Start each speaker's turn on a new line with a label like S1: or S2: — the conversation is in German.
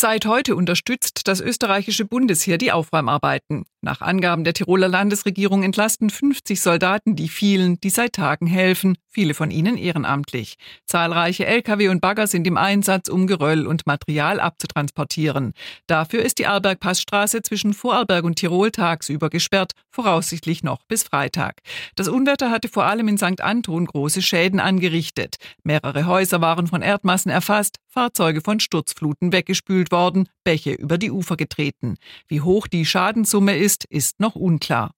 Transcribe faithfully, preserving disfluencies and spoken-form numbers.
S1: Seit heute unterstützt das österreichische Bundesheer die Aufräumarbeiten. Nach Angaben der Tiroler Landesregierung entlasten fünfzig Soldaten die vielen, die seit Tagen helfen, viele von ihnen ehrenamtlich. Zahlreiche L K W und Bagger sind im Einsatz, um Geröll und Material abzutransportieren. Dafür ist die Arlberg-Passstraße zwischen Vorarlberg und Tirol tagsüber gesperrt, voraussichtlich noch bis Freitag. Das Unwetter hatte vor allem in Sankt Anton große Schäden angerichtet. Mehrere Häuser waren von Erdmassen erfasst, Fahrzeuge von Sturzfluten weggespült worden, Bäche über die Ufer getreten. Wie hoch die Schadenssumme ist, ist noch unklar.